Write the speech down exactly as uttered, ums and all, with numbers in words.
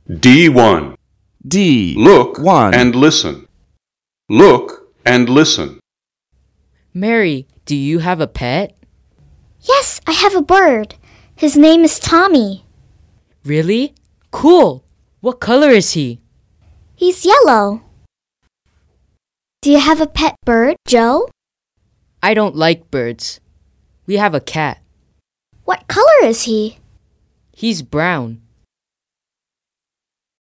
D one. D. Look one. and listen. Look and listen. Mary, do you have a pet? Yes, I have a bird. His name is Tommy. Really? Cool. What color is he? He's yellow. Do you have a pet bird, Joe? I don't like birds. We have a cat. What color is he? He's brown.